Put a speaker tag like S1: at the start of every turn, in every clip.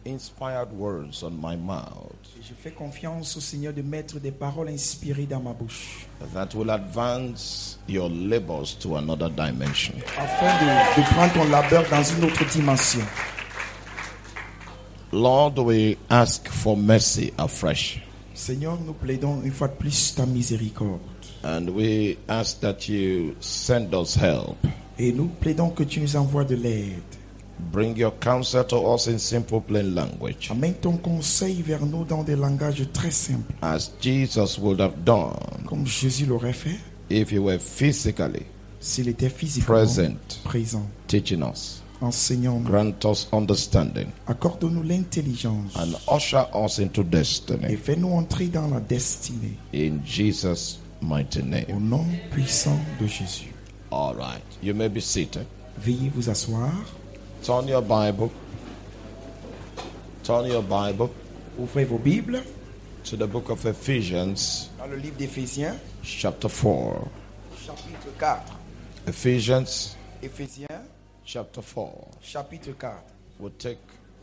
S1: inspired words on my mouth
S2: Et je fais confiance au Seigneur de mettre des paroles inspirées dans ma bouche,
S1: that will advance your labors to another dimension.
S2: afin de prendre ton labeur dans une autre dimension.
S1: Lord, we ask for mercy afresh.
S2: Seigneur, nous plaidons une fois de plus ta miséricorde.
S1: And we ask that you send us help.
S2: Et nous plaidons que tu nous envoies de l'aide.
S1: Bring your counsel to us in simple, plain language,
S2: Amène ton conseil vers nous dans des langages très simples,
S1: as Jesus would have done
S2: comme Jésus l'aurait fait
S1: if he were physically
S2: s'il était physiquement présent,
S1: teaching us.
S2: enseignant-nous.
S1: Grant us understanding
S2: Accorde-nous l'intelligence
S1: and usher us into
S2: et
S1: destiny.
S2: fais-nous entrer dans la destinée.
S1: In Jesus' mighty
S2: Au
S1: name.
S2: nom puissant de Jésus.
S1: All right. You may be seated.
S2: Veuillez vous asseoir.
S1: Turn your Bible. Turn your Bible
S2: Ouvrez vos Bibles
S1: to the book of Ephesians,
S2: dans le livre d'Éphésiens,
S1: chapter 4.
S2: chapitre 4.
S1: Ephesians,
S2: Éphésiens,
S1: chapter 4.
S2: chapitre 4.
S1: We'll take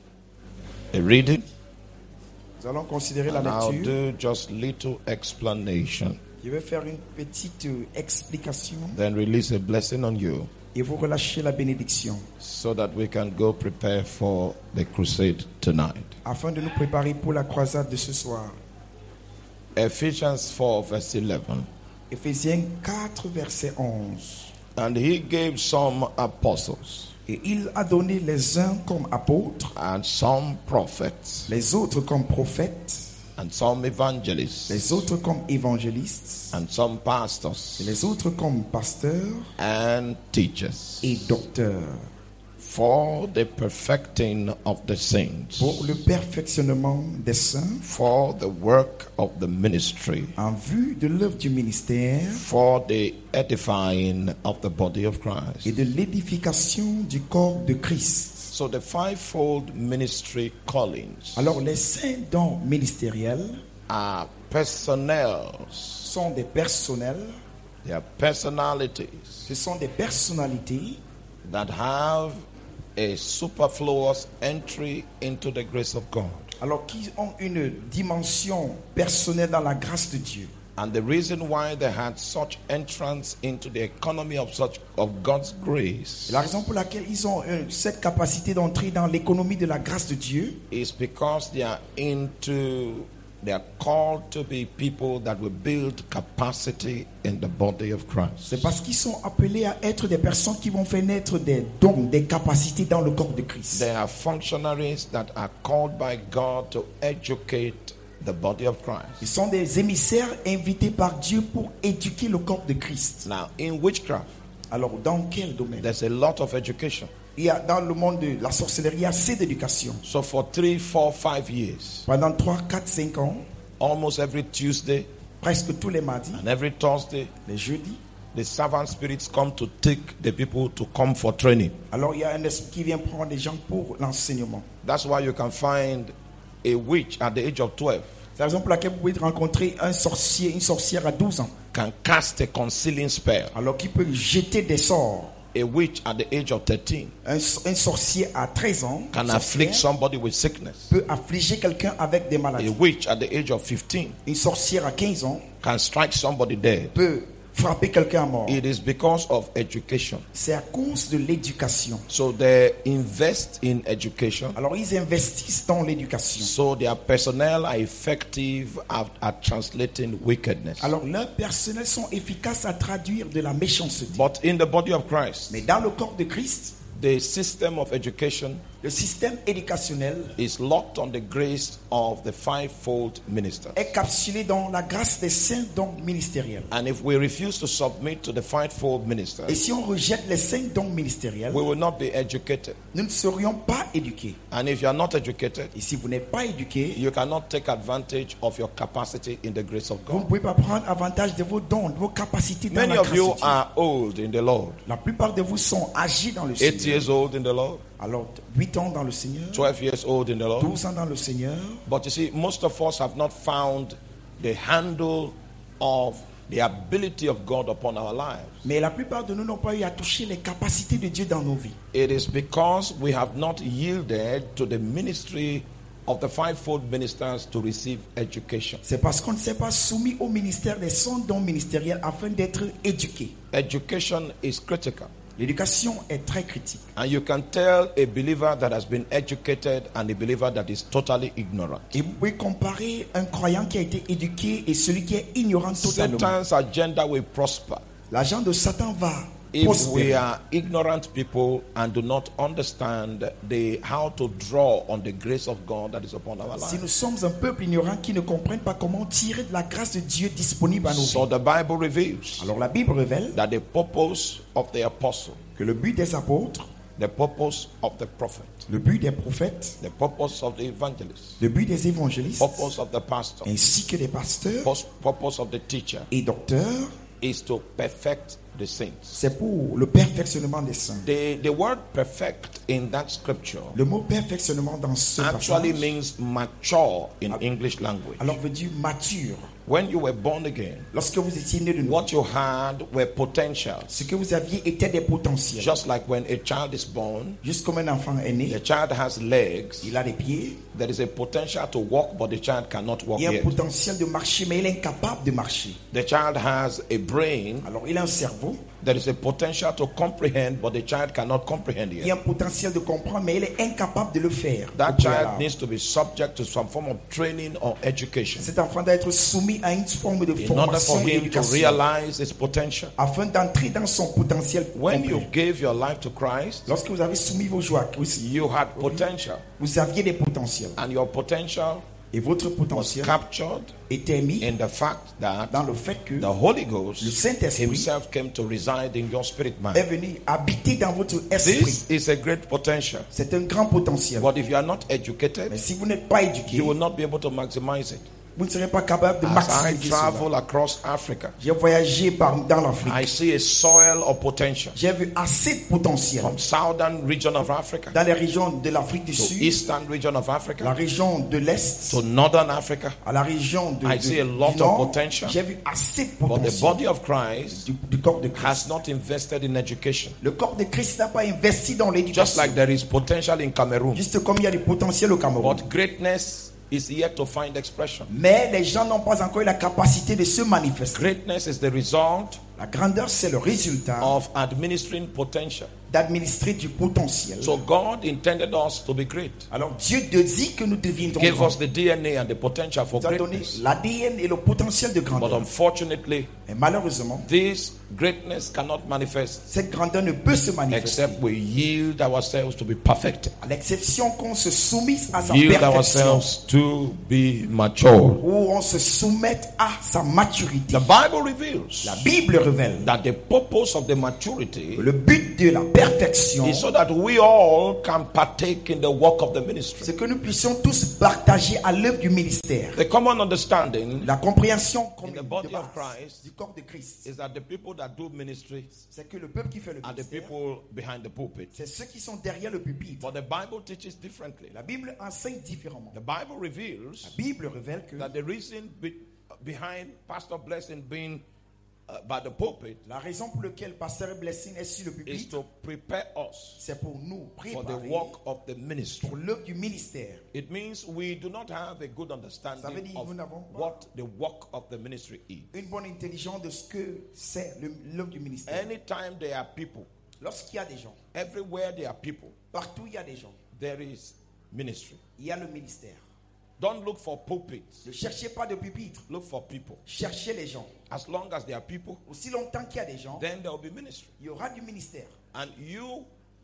S1: a reading,
S2: Nous allons considérer la
S1: and I'll
S2: lecture.
S1: do just little explanation,
S2: Je vais faire une petite explication
S1: then release a blessing on you
S2: et vous relâcher la bénédiction
S1: so that we can go prepare for the crusade tonight.
S2: afin de nous préparer pour la croisade de ce soir.
S1: Ephesians 4, verse 11.
S2: Éphésiens 4, verset 11.
S1: And he gave some apostles,
S2: Et il a donné les uns comme apôtres,
S1: and some prophets,
S2: les autres comme prophètes,
S1: and some evangelists,
S2: les autres comme évangélistes,
S1: and some
S2: et
S1: pastors,
S2: les autres comme pasteurs
S1: and teachers,
S2: et docteurs,
S1: for the perfecting of the saints,
S2: pour le perfectionnement des saints,
S1: for the work of the ministry,
S2: en vue de l'œuvre du ministère
S1: for the edifying of the body of Christ.
S2: et de l'édification du corps de Christ.
S1: So the fivefold ministry callings
S2: Alors les saints dons ministériels
S1: are personnels,
S2: sont des personnels,
S1: they are personalities
S2: ce sont des personnalités
S1: that have a superfluous entry into the grace of God.
S2: alors qui ont une dimension personnelle dans la grâce de Dieu.
S1: And the reason why they had such entrance into the economy of God's grace
S2: La raison pour laquelle ils ont cette capacité d'entrer dans l'économie de la grâce de Dieu,
S1: is because they are called to be people that will build capacity in the body of Christ.
S2: c'est parce qu'ils sont appelés à être des personnes qui vont faire naître des dons, des capacités dans le corps de Christ.
S1: They are functionaries that are called by God to educate the body of Christ.
S2: Ils sont des émissaires invités par Dieu pour éduquer le corps de Christ.
S1: Now, in witchcraft,
S2: Alors, dans quel domaine?
S1: there's a lot of education.
S2: Il y a dans le monde de la sorcellerie, il y a assez d'éducation.
S1: So for 3, 4, 5 years,
S2: Pendant 3, 4, 5 ans,
S1: almost every Tuesday
S2: presque tous les mardis,
S1: and every Thursday,
S2: les jeudis,
S1: the servant spirits come to take the people to come for training.
S2: alors il y a un esprit qui vient prendre les gens pour l'enseignement.
S1: That's why you can find a witch at the age of 12
S2: C'est la raison pour laquelle vous pouvez rencontrer un sorcier, une sorcière à 12 ans,
S1: can cast a concealing spell.
S2: alors qu'il peut jeter des sorts.
S1: A witch at the age of 13
S2: Un sorcier à 13 ans
S1: can
S2: sorcière,
S1: afflict somebody with sickness.
S2: peut affliger quelqu'un avec des
S1: A
S2: maladies.
S1: witch at the age of 15
S2: Une sorcière à 15 ans
S1: can strike somebody dead.
S2: peut frapper quelqu'un à mort.
S1: It is because of education.
S2: C'est à cause de l'éducation.
S1: So they invest in education.
S2: Alors ils investissent dans l'éducation.
S1: So their personnel are effective at translating wickedness.
S2: Alors leurs personnels sont efficaces à traduire de la méchanceté.
S1: But in the body of Christ,
S2: Mais dans le corps de Christ,
S1: the system of education
S2: le système éducationnel
S1: is locked on the grace of the fivefold ministers.
S2: est capsulé dans la grâce des saints dons ministériels.
S1: And if we refuse to submit to the fivefold
S2: Et
S1: ministers,
S2: si on rejette les saints dons ministériels,
S1: we will not be educated.
S2: nous ne serions pas éduqués.
S1: And if you are not educated,
S2: Et si vous n'êtes pas éduqué,
S1: you cannot take advantage of your capacity in the grace of
S2: vous ne
S1: God.
S2: pouvez pas prendre avantage de vos dons, de vos capacités dans
S1: Many
S2: la
S1: of
S2: grâce
S1: you
S2: de Dieu.
S1: are old in the Lord.
S2: La plupart de vous sont âgés dans le
S1: 8
S2: Seigneur.
S1: years old in the Lord,
S2: Alors, 8 ans dans le Seigneur,
S1: 12 years old in the Lord.
S2: 12 ans dans le Seigneur.
S1: But you see, most of us have not found the handle of the ability of God upon our lives.
S2: Mais la plupart de nous n'ont pas eu à toucher les capacités de Dieu dans nos vies.
S1: It is because we have not yielded to the ministry of the fivefold ministers to receive education.
S2: C'est parce qu'on ne s'est pas soumis au ministère des 100 dons ministériels afin d'être éduqué.
S1: Education is critical.
S2: L'éducation est très critique.
S1: And you can tell a believer that has been educated and a believer that is totally ignorant.
S2: Et vous pouvez comparer un croyant qui a été éduqué et celui qui est ignorant totalement.
S1: Satan's agenda will prosper
S2: L'agent de Satan va
S1: if we
S2: prospérer.
S1: are ignorant people and do not understand how to draw on the grace of God that is upon our
S2: Si
S1: lives.
S2: nous sommes un peuple ignorant qui ne comprenne pas comment tirer de la grâce de Dieu disponible à nos
S1: So
S2: vies.
S1: the Bible reveals
S2: Alors la Bible révèle
S1: that the purpose of the apostle,
S2: que le but des apôtres,
S1: the purpose of the prophet,
S2: le but des prophètes,
S1: the purpose of the evangelist,
S2: le but des évangélistes,
S1: purpose of the pastor,
S2: ainsi que des pasteurs
S1: purpose of the teacher
S2: et docteurs,
S1: is to perfect the saints.
S2: c'est pour le perfectionnement des saints.
S1: The word perfect in that scripture
S2: Le mot perfectionnement dans ce
S1: actually
S2: passage
S1: means mature in English language.
S2: alors veut dire mature.
S1: When you were born again,
S2: Lorsque vous étiez né de nouveau,
S1: what you had were potentials.
S2: ce que vous aviez était des potentiels.
S1: Just like when a child is born,
S2: Juste comme un enfant est né,
S1: the child has legs.
S2: il a des pieds,
S1: There is a potential to walk, but the child cannot walk
S2: il a un
S1: yet.
S2: potentiel de marcher, mais il est incapable de marcher.
S1: The child has a brain.
S2: Alors il a un cerveau,
S1: There is a potential to comprehend, but the child cannot comprehend
S2: il a
S1: yet.
S2: un potentiel de comprendre, mais il est incapable de le faire.
S1: That
S2: au
S1: child
S2: préalable.
S1: needs to be subject to some form of training or education
S2: Cet enfant doit être soumis à une forme de
S1: in order for
S2: formation et
S1: him to
S2: d'éducation
S1: realize his potential.
S2: afin d'entrer dans son potentiel
S1: When you
S2: complet.
S1: gave your life to Christ,
S2: Lorsque vous avez soumis vos joies,
S1: you had potential,
S2: vous aviez des potentiels.
S1: and your potential
S2: Et votre
S1: was
S2: potentiel
S1: captured
S2: était mis
S1: in the fact that
S2: dans le fait que
S1: the Holy
S2: le
S1: Ghost
S2: Saint-Esprit
S1: himself came to reside in your spirit man.
S2: est venu habiter dans votre esprit.
S1: This is a great potential.
S2: C'est un grand potentiel.
S1: But if you are not
S2: Mais
S1: educated,
S2: si vous n'êtes pas éduqué,
S1: you will not be able to maximize it.
S2: vous ne serez pas capable de
S1: As I
S2: maximiser cela.
S1: travel across Africa,
S2: J'ai voyagé dans l'Afrique.
S1: I see a soil of potential
S2: J'ai vu assez de potentiel
S1: from southern region of Africa
S2: dans les régions de l'Afrique du
S1: to
S2: Sud,
S1: eastern region of
S2: la
S1: Africa
S2: région de l'Est,
S1: to northern Africa.
S2: à la région
S1: I see a
S2: du
S1: lot of
S2: Nord.
S1: potential.
S2: J'ai vu assez de
S1: But the
S2: potentiel
S1: body of Christ
S2: du corps de Christ.
S1: has not invested in education.
S2: Le corps de Christ n'a pas investi dans
S1: Just
S2: l'éducation.
S1: like there is potential in Cameroon.
S2: Juste comme il y a du potentiel au Cameroun.
S1: But greatness is yet to find expression.
S2: Mais les gens n'ont pas encore eu la capacité de se manifester.
S1: Greatness is the result
S2: La grandeur, c'est le résultat
S1: of administering potential.
S2: d'administrer du potentiel.
S1: So God intended us to be great.
S2: Alors Dieu te dit que nous deviendrons
S1: Gave
S2: grands.
S1: us the DNA and the potential for
S2: Il nous a donné
S1: greatness.
S2: l'ADN et le potentiel de
S1: But
S2: grandeur.
S1: unfortunately,
S2: Et malheureusement,
S1: this greatness cannot manifest
S2: cette grandeur ne peut se manifester
S1: except we yield ourselves to be perfected.
S2: à l'exception qu'on se soumisse à sa
S1: Yield
S2: perfection,
S1: ourselves to be mature.
S2: où on se soumette à sa maturité.
S1: The Bible reveals
S2: La Bible révèle
S1: that the purpose of the maturity
S2: que le but de la perfection,
S1: is so that we all can partake in the work of the ministry.
S2: c'est que nous puissions tous partager à l'œuvre du ministère.
S1: The common understanding
S2: La compréhension
S1: in
S2: commune
S1: the
S2: de
S1: body
S2: base
S1: of Christ
S2: du corps de Christ,
S1: is that the people that do ministry
S2: c'est que le peuple qui fait le
S1: are the
S2: ministère,
S1: people behind the pulpit.
S2: c'est ceux qui sont derrière le pupitre.
S1: But the Bible teaches differently.
S2: La Bible enseigne différemment.
S1: The Bible reveals
S2: La Bible révèle que
S1: that the reason behind Pastor Blessing being by the pulpit
S2: la raison pour laquelle Pasteur Blessing est sur le
S1: is
S2: pupitre,
S1: to prepare us
S2: c'est pour nous
S1: for the
S2: préparer
S1: work of the ministry.
S2: pour l'œuvre du ministère.
S1: It means we do not have a good
S2: Ça veut
S1: understanding
S2: dire
S1: of
S2: nous n'avons pas
S1: what the work of the ministry is.
S2: une bonne intelligence de ce que c'est l'œuvre du ministère.
S1: Anytime there are people,
S2: Lorsqu'il y a des gens,
S1: everywhere there are people,
S2: partout il y a des gens,
S1: there is ministry.
S2: il y a le ministère.
S1: Don't look for pulpits.
S2: Ne cherchez pas de pupitre,
S1: Look for people.
S2: cherchez les gens.
S1: As long as there are people,
S2: Aussi longtemps qu'il y a des gens,
S1: then there will be ministry.
S2: il y aura du ministère.
S1: And you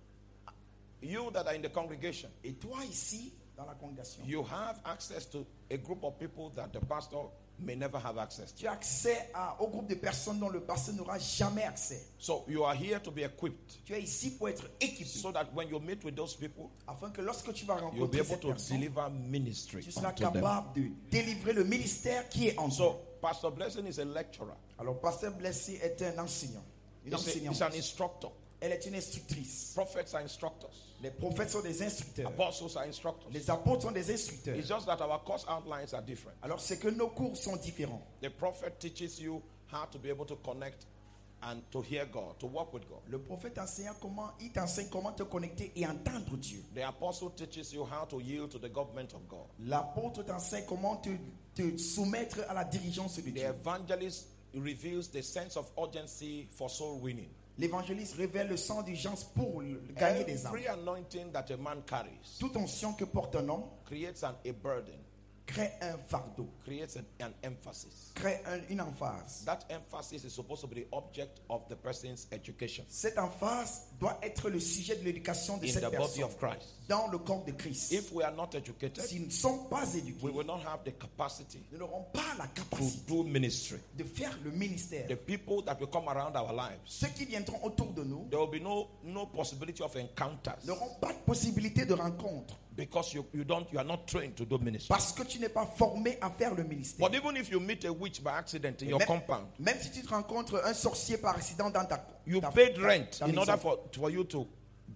S1: that are in the congregation,
S2: Et toi ici, dans la congrégation,
S1: you have access to a group of people that the pastor may never have access to.
S2: tu as accès au groupe de personnes dont le pasteur n'aura jamais accès.
S1: So you are here to be equipped
S2: Tu es ici pour être équipé,
S1: so that when you meet with those people,
S2: afin que lorsque tu vas
S1: you'll be
S2: rencontrer
S1: able
S2: cette
S1: to
S2: personne,
S1: deliver ministry
S2: tu seras
S1: unto them.
S2: capable de délivrer le ministère qui est en toi.
S1: So Pastor Blessing is a lecturer.
S2: Alors, Pasteur Blessé est un enseignant, une enseignante.
S1: He's an instructor.
S2: Elle est une instructrice.
S1: Prophets are instructors.
S2: Les prophètes sont des instructeurs.
S1: Apostles are instructors.
S2: Les apôtres sont des instructeurs.
S1: It's just that our course outlines are different.
S2: Alors, c'est que nos cours sont différents.
S1: The prophet teaches you how to be able to connect and to hear God, to walk with God.
S2: Le prophète il t'enseigne comment te connecter et entendre Dieu.
S1: The apostle teaches you how to yield to the government of God.
S2: L'apôtre t'enseigne comment te soumettre à la dirigeance de
S1: The
S2: Dieu.
S1: evangelist reveals the sense of urgency for soul winning.
S2: L'évangéliste révèle le sens d'urgence pour gagner des âmes.
S1: Every anointing that a man carries
S2: Toute onction que porte un homme
S1: creates a burden,
S2: crée un fardeau,
S1: creates an emphasis.
S2: crée une emphase.
S1: That emphasis is supposed to be the object of the person's education
S2: Cette emphase doit être le sujet de l'éducation de
S1: in
S2: cette
S1: the body
S2: personne
S1: of Christ.
S2: dans le corps de Christ.
S1: If we are not educated,
S2: Si nous ne sommes pas éduqués,
S1: we will not have the capacity
S2: nous n'aurons pas la
S1: to
S2: capacité
S1: do ministry.
S2: de faire le ministère.
S1: The people that will come around our lives,
S2: Ceux qui viendront autour de nous
S1: there will be no possibility of encounters
S2: n'auront pas de possibilité de rencontre
S1: because you are not trained to do ministry.
S2: parce que tu n'es pas formé à faire le ministère.
S1: But even if you meet a witch by accident in your compound,
S2: Même si tu te rencontres un sorcier par accident dans ta
S1: you
S2: ta-
S1: paid
S2: ta-
S1: rent
S2: ta
S1: in
S2: maison,
S1: order for you to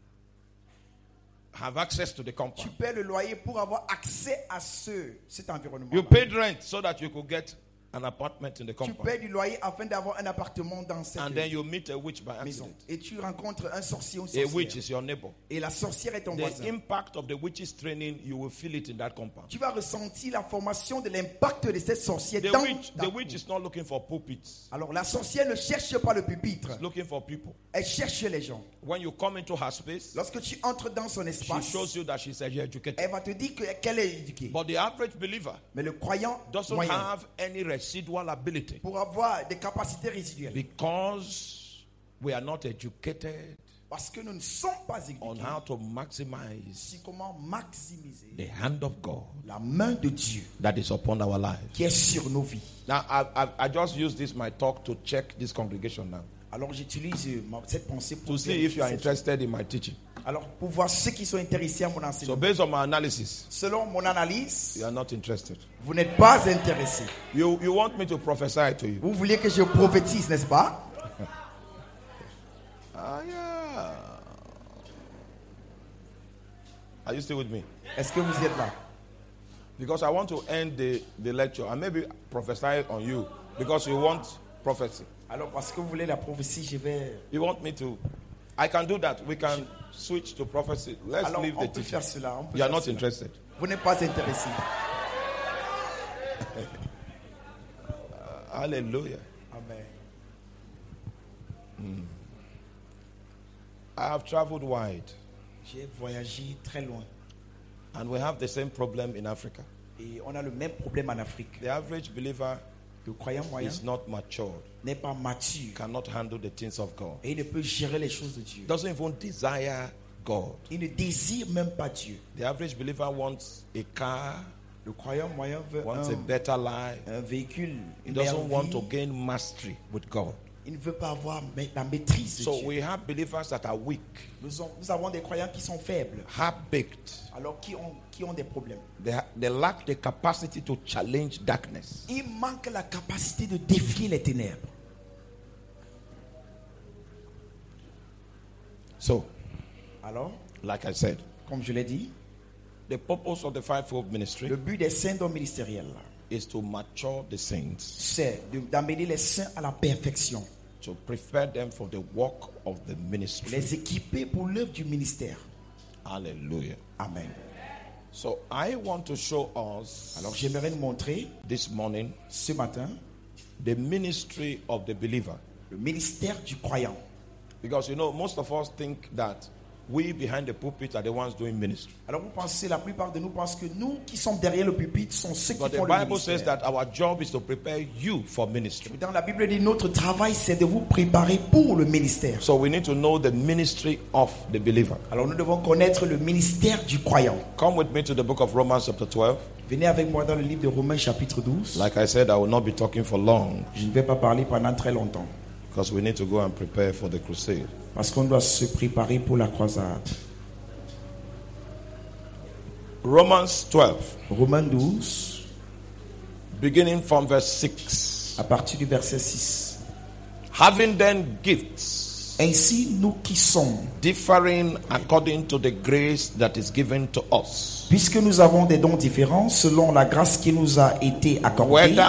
S1: have access to the
S2: tu
S1: compound.
S2: paies le loyer pour avoir accès à cet environnement.
S1: You paid rent so that you could get an apartment in the
S2: Tu
S1: compound.
S2: paies du loyer afin d'avoir un appartement dans cette
S1: And then you meet a witch by
S2: maison.
S1: accident.
S2: Et tu rencontres un sorcier ou
S1: A witch
S2: sorcière.
S1: is your neighbor.
S2: Et la sorcière est ton
S1: The
S2: voisin.
S1: impact of the witch's training, you will feel it in that compound.
S2: Tu vas ressentir la formation de l'impact de cette sorcière
S1: The
S2: dans
S1: witch
S2: ta
S1: is not looking for pulpits.
S2: Alors la sorcière ne cherche pas le pupitre.
S1: She's looking for people.
S2: Elle cherche les gens.
S1: When you come into her space,
S2: Lorsque tu entres dans son
S1: she
S2: espace,
S1: shows you that she's educated.
S2: elle va te dire qu'elle est éduquée.
S1: But the average believer
S2: Mais le croyant
S1: doesn't
S2: moyen,
S1: have any residual ability
S2: pour avoir des capacités résiduelles,
S1: because we are not educated
S2: parce que nous ne sommes pas
S1: on
S2: éduqués
S1: how to maximize
S2: sur comment maximiser
S1: the hand of God
S2: la main de Dieu
S1: that is upon our lives.
S2: qui est sur nos vies.
S1: Now, I just use my talk to check this congregation now,
S2: Alors j'utilise cette pensée pour
S1: to see if you are
S2: vérifier cette-
S1: interested in my teaching.
S2: Alors pour voir ceux qui sont intéressés à mon
S1: So
S2: enseignement.
S1: based on my analysis,
S2: Selon mon analyse,
S1: you are not interested.
S2: vous n'êtes pas intéressés.
S1: You want me to prophesy to you?
S2: Vous voulez que je prophétise, n'est-ce pas?
S1: Ah, yeah. Are you still with me?
S2: Est-ce que vous êtes là?
S1: Because I want to end the lecture and maybe prophesy on you because you want prophecy.
S2: Alors parce que vous voulez la prophétie, je vais...
S1: You want me to? I can do that. We can switch to prophecy. Let's
S2: Alors
S1: leave
S2: on
S1: the
S2: peut
S1: teaching.
S2: faire cela. On peut
S1: You are
S2: faire
S1: not
S2: cela.
S1: interested.
S2: Vous n'êtes pas intéressé.
S1: Hallelujah.
S2: Amen.
S1: I have traveled wide,
S2: J'ai voyagé très loin.
S1: and we have the same problem in Africa.
S2: Et on a le même problème en Afrique.
S1: The average believer
S2: Le croyant moyen
S1: is not matured,
S2: n'est pas mature.
S1: cannot handle the things of God,
S2: Et il ne peut gérer les choses de Dieu.
S1: doesn't even desire God.
S2: Il ne désire même pas Dieu.
S1: The average believer wants a car,
S2: Le croyant moyen veut
S1: wants a better life.
S2: un véhicule,
S1: He
S2: une
S1: doesn't
S2: meilleure
S1: want
S2: vie.
S1: to gain mastery with God.
S2: Il ne veut pas avoir la maîtrise de
S1: So
S2: Dieu.
S1: we have believers that are weak,
S2: Nous avons des croyants qui sont faibles,
S1: half-baked.
S2: alors qui ont des problèmes.
S1: They lack the capacity to challenge darkness.
S2: Il manque la capacité de défier les ténèbres.
S1: So,
S2: Alors,
S1: like I said,
S2: comme je l'ai dit,
S1: the purpose of the fivefold ministry
S2: le but des saints dons ministériels, là,
S1: is to mature the saints,
S2: c'est d'amener les saints à la perfection,
S1: to prepare them for the work of the ministry.
S2: les équiper pour l'œuvre du ministère.
S1: Hallelujah.
S2: Amen.
S1: So I want to show us
S2: Alors j'aimerais nous montrer
S1: this morning
S2: ce matin
S1: the ministry of the believer.
S2: le ministère du croyant.
S1: Because you know, most of us think that we behind the pulpit are the ones doing ministry.
S2: Alors vous pensez, la plupart de nous pensent que nous qui sommes derrière le pupitre sont ceux qui
S1: But the
S2: font le
S1: Bible says
S2: ministère.
S1: that our job is to prepare you for ministry.
S2: Dans la Bible dit notre travail c'est de vous préparer pour le ministère.
S1: So we need to know the ministry of the believer.
S2: Alors nous devons connaître le ministère du croyant.
S1: Come with me to the book of Romans chapter 12.
S2: Venez avec moi dans le livre de Romains chapitre 12.
S1: Like I said, I will not be talking for long
S2: Je ne vais pas parler pendant très longtemps
S1: because we need to go and prepare for the crusade.
S2: parce qu'on doit se préparer pour la croisade.
S1: Romans 12,
S2: Romains 12,
S1: beginning from verse 6.
S2: à partir du verset 6.
S1: Having then gifts
S2: Ainsi, nous qui sommes,
S1: differing according to the grace that is given to us,
S2: puisque nous avons des dons différents selon la grâce qui nous a été accordée,
S1: whether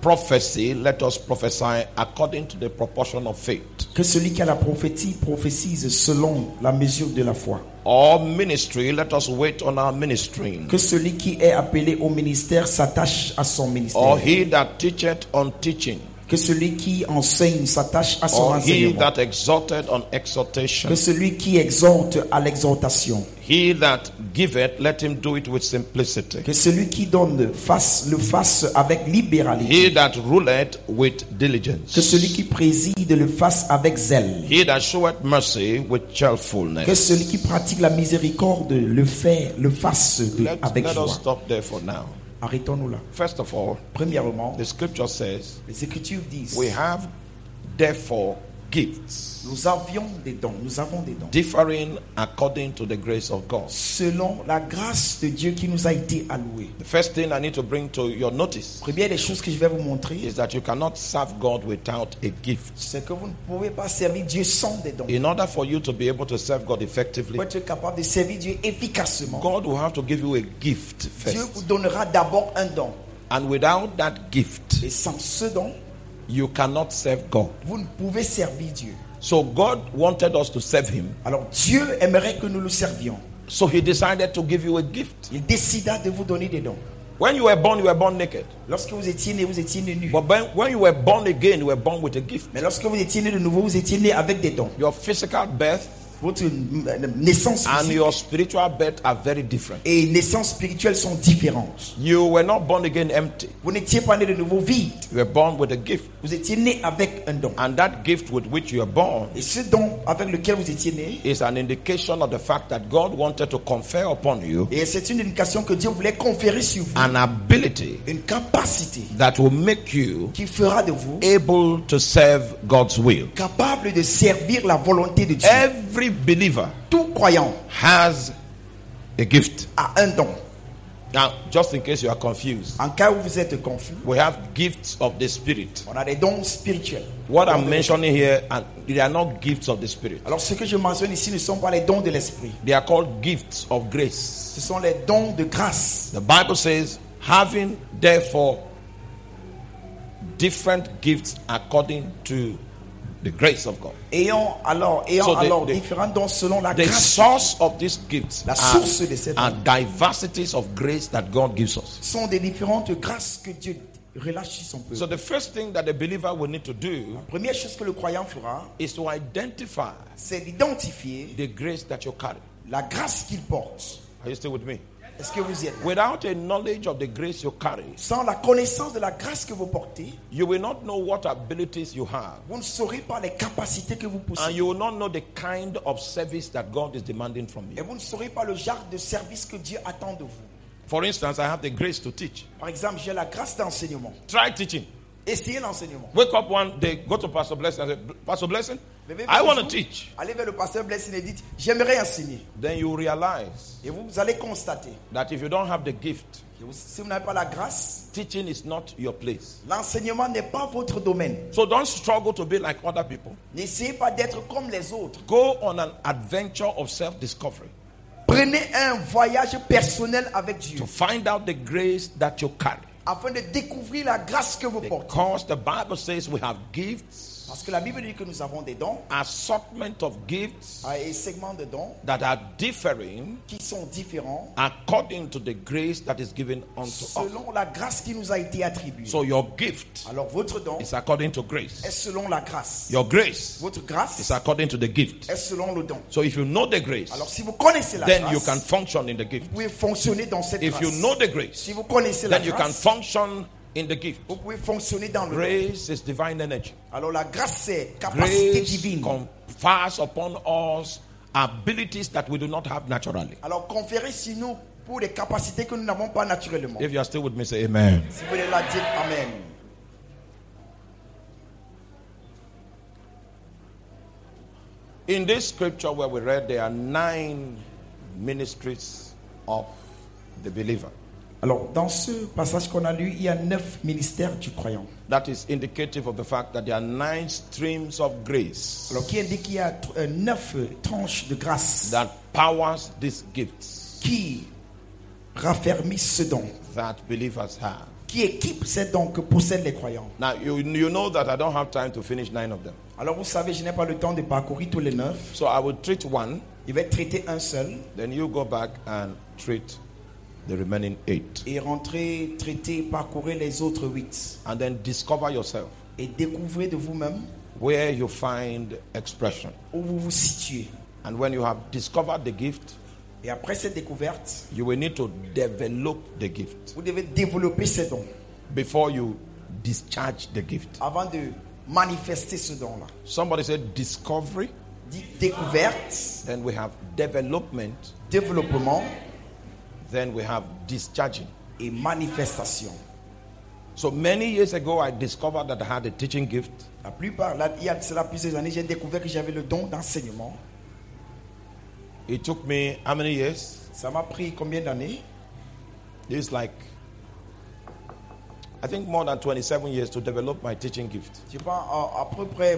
S1: prophecy, let us prophesy according to the proportion of faith.
S2: Que celui qui a la prophétie prophétise selon la mesure de la foi.
S1: Or ministry, let us wait on our ministering.
S2: Que celui qui est appelé au ministère s'attache à son ministère.
S1: Or he that teacheth on teaching.
S2: Que celui qui enseigne s'attache à son
S1: Or he
S2: enseignement.
S1: that exhorted on exhortation.
S2: Que celui qui exhorte à l'exhortation.
S1: He that giveth, let him do it with simplicity.
S2: Que celui qui donne le fasse avec libéralité.
S1: He that ruleth with
S2: Que
S1: diligence.
S2: celui qui préside le fasse avec zèle.
S1: He that showeth mercy with
S2: Que
S1: cheerfulness.
S2: celui qui pratique la miséricorde le fasse avec
S1: Let
S2: joie.
S1: us stop there for now.
S2: Arrêtons-nous là.
S1: First of all,
S2: Premièrement,
S1: the scripture says,
S2: les Écritures disent,
S1: we have therefore gifts
S2: nous avons des dons,
S1: differing according to the grace of God.
S2: selon la grâce de Dieu qui nous a été allouée.
S1: The first thing I need to bring to your notice
S2: Première des choses que je vais vous montrer,
S1: is that you cannot serve God without a gift.
S2: c'est que vous ne pouvez pas servir Dieu sans des dons.
S1: In order for you to be able to serve God effectively,
S2: Pour être capable de servir Dieu efficacement,
S1: God will have to give you a gift
S2: Dieu vous
S1: first.
S2: donnera d'abord un don.
S1: And without that gift,
S2: Et sans ce don,
S1: you cannot serve God.
S2: vous ne pouvez servir Dieu.
S1: So God wanted us to serve Him.
S2: Alors Dieu aimerait que nous le servions.
S1: So He decided to give you a gift.
S2: Il décida de vous donner des dons.
S1: When you were born naked.
S2: Lorsque vous étiez né nu.
S1: But when you were born again, you were born with a gift.
S2: Mais lorsque vous étiez né de nouveau, vous étiez né avec des dons.
S1: Your physical birth
S2: Votre naissance
S1: and
S2: physique
S1: your spiritual birth are very different.
S2: et naissance spirituelle sont différentes.
S1: You were not born again empty.
S2: Vous n'étiez pas né de nouveau vide.
S1: You were born with a gift.
S2: Vous étiez né avec un don.
S1: And that gift with which you are born
S2: Et ce don avec lequel vous étiez né,
S1: is an indication of the fact that God wanted to confer upon you
S2: et c'est une indication que Dieu voulait conférer sur vous
S1: an ability
S2: une capacité
S1: that will make you
S2: qui fera de vous
S1: able to serve God's will.
S2: capable de servir la volonté de Dieu.
S1: Every believer
S2: Tout croyant
S1: has a gift.
S2: a un don.
S1: Now, just in case you are confused,
S2: En cas où vous êtes confus,
S1: we have gifts of the Spirit.
S2: on a des dons spirituels.
S1: What I'm mentioning here, and they are not gifts of the Spirit.
S2: Alors ce que je mentionne ici ne sont pas les dons de l'esprit.
S1: They are called gifts of grace.
S2: Ce sont les dons de grâce.
S1: The Bible says, having therefore different gifts according to the grace of God.
S2: Ayant alors
S1: the-
S2: différents dons selon la
S1: The
S2: grâce.
S1: source of these gifts
S2: La source de ces
S1: are
S2: dons
S1: diversities of grace that God gives us.
S2: sont des différentes grâces que Dieu relâche sur son peuple.
S1: So the first thing that the believer will need to do
S2: Première chose que le croyant fera,
S1: is to identify
S2: c'est d'identifier
S1: the grace that you carry.
S2: la grâce qu'il porte.
S1: Are you still with me?
S2: Est-ce que vous y êtes?
S1: Without a knowledge of the grace you carry,
S2: Sans la connaissance de la grâce que vous portez,
S1: you will not know what abilities you have,
S2: vous ne saurez pas les capacités que vous
S1: and
S2: possédez.
S1: you will not know the kind of service that God is demanding from
S2: Et
S1: you.
S2: vous ne saurez pas le genre de service que Dieu attend de vous.
S1: For instance, I have the grace to teach.
S2: Par exemple, j'ai la grâce d'enseignement.
S1: Try teaching.
S2: Essayez l'enseignement.
S1: Wake up one day, go to Pastor Blessing and say, Pastor Blessing,
S2: Levez
S1: I
S2: votre
S1: want to
S2: jour,
S1: teach.
S2: Allez vers le pasteur Blessing et dites, j'aimerais enseigner.
S1: Then you realize
S2: Et vous allez constater
S1: that if you don't have the gift,
S2: que si vous n'avez pas la grâce,
S1: teaching is not your place.
S2: l'enseignement n'est pas votre domaine.
S1: So don't struggle to be like other people.
S2: N'essayez pas d'être comme les autres.
S1: Go on an adventure of self-discovery
S2: Prenez un voyage personnel avec Dieu
S1: to find out the grace that you carry.
S2: afin de découvrir la grâce que vous portez.
S1: Because the Bible says we have gifts,
S2: Parce que la Bible dit que nous avons des dons,
S1: assortment of gifts
S2: et segments de dons
S1: that are differing
S2: qui sont différents
S1: according to the grace that is given unto us.
S2: selon la grâce qui nous a été attribuée.
S1: So your gift
S2: Alors votre don
S1: is according to grace.
S2: est selon la grâce.
S1: Your grace
S2: Votre grâce
S1: is according to the gift.
S2: est selon le don.
S1: So if you know the grace,
S2: Alors si vous connaissez la
S1: then you
S2: grâce,
S1: can function in the gift.
S2: vous pouvez fonctionner dans cette
S1: If
S2: grâce.
S1: you know the grace,
S2: Si vous connaissez la
S1: then you can
S2: grâce,
S1: function in the gift.
S2: vous pouvez fonctionner dans le don.
S1: Grace is divine energy.
S2: Alors la grâce c'est capacité
S1: Grace
S2: divine.
S1: confers upon us abilities that we do not have naturally.
S2: Alors conférez sur nous pour des capacités que nous n'avons pas naturellement.
S1: If you are still with me, say amen.
S2: Si vous voulez la dire, amen.
S1: In this scripture where we read, there are 9 ministries of the believer.
S2: Alors, dans ce passage qu'on a lu, il y a 9 ministères du croyant.
S1: That is indicative of the fact that there are 9 streams of grace
S2: Alors, qui indique qu'il y a 9 tranches de grâce
S1: that powers these gifts
S2: qui raffermissent ce don,
S1: that believers have.
S2: qui équipe ces dons que possèdent les croyants.
S1: Now, you know that I don't have time to finish 9 of them.
S2: Alors vous savez, je n'ai pas le temps de parcourir tous les 9.
S1: So I will treat one,
S2: Il va traiter un seul
S1: then you go back and treat the remaining 8.
S2: et rentrer, traiter, parcourir les autres 8.
S1: And then discover yourself
S2: Et découvrez de vous-même
S1: where you find expression.
S2: où vous vous situez.
S1: And when you have discovered the gift,
S2: Et après cette découverte,
S1: you will need to develop the gift
S2: vous devez développer ces dons
S1: before you discharge the gift.
S2: avant de manifester ce don-là.
S1: Somebody said discovery,
S2: Dites découverte,
S1: then we have development,
S2: développement
S1: then we have discharging.
S2: et manifestation.
S1: So many years ago, I discovered that I had a teaching gift.
S2: La plupart, là, il y a de cela plusieurs années, j'ai découvert que j'avais le don d'enseignement.
S1: It took me how many years?
S2: Ça m'a pris combien d'années?
S1: It's like, I think more than 27 years to develop my teaching gift.
S2: Je pense à peu près